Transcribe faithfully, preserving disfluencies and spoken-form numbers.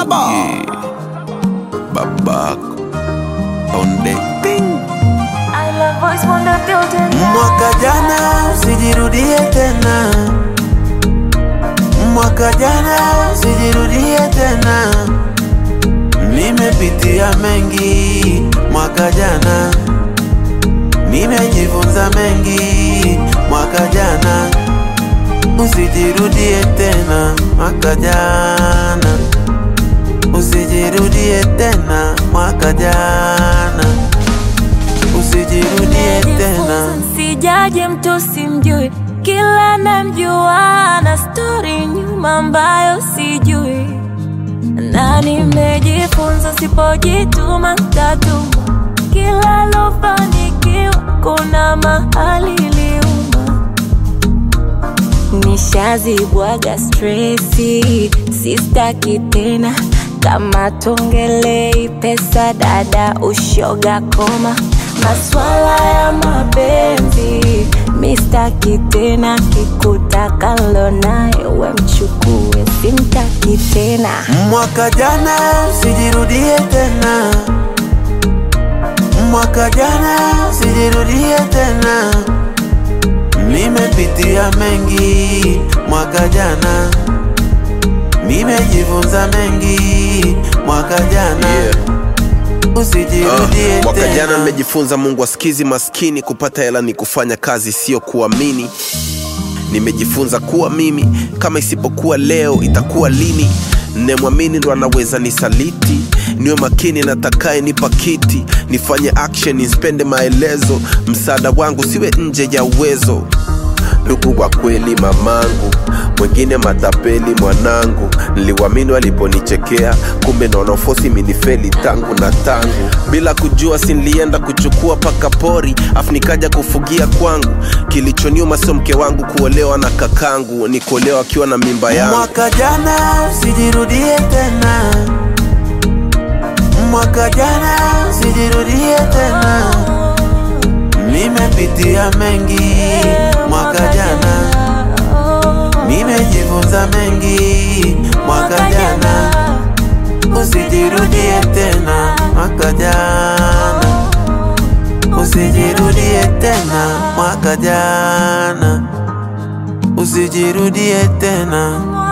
Baba. Yeah. Baba on the thing. I love voice wonder building. Mwaka jana usijirudie tena. Mwaka jana usijirudie tena. Nimepitia mengi mwaka jana. Nimejifunza mengi mwaka jana. Usijirudie tena mwaka jana. Usijirudie tena mwaka jana. Usijirudie tena. Sijaje mtu simjui, kila namjua na story nyuma ambayo sijui. Na nimejifunza sipojituma tatuma. Kila lofanikiwa kuna mahali liuma. Nishazibwaga stressi, sistaki tena. Kama tongelei pesa dada ushoga koma. Maswala ya mapenzi mistaki tena. Kikutaka lonaye we mchukue simtaki tena. Mwaka jana usijirudie tena. Mwaka jana usijirudie tena. Nimepitia mengi mwaka jana. Nimejifunza mengi mwaka jana. Yeah. Usijirudie uh, mwaka tena. jana nimejifunza Mungu asikizi maskini. Kupata hela ni kufanya kazi sio kuamini. Nimejifunza kuwa mimi kama isipokuwa leo itakuwa lini. Nemwamini ndo anaweza nisaliti. Niwe makini na takaye nipa kiti. Nifanye action nispende maelezo. Msaada wangu siwe nje ya uwezo. Ndugu kwa kweli mamangu, mwengine matapeli mwanangu. Niliwamini waliponichekea, kumbe naona fosi minifeli tangu na tangu. Bila kujua sinilienda kuchukua paka pori, afu nikaja kufugia kwangu. Kilichoniuma sio mke wangu kuolewa na kakangu, ni kuolewa akiwa na mimba yangu. Mwaka jana usijirudie tena. Mwaka jana usijirudie tena. Nimepitia mengi mwaka jana. Nimejifunza mengi mwaka jana. Usijirudie tena mwaka jana. Usijirudie tena mwaka jana. Usijirudie tena.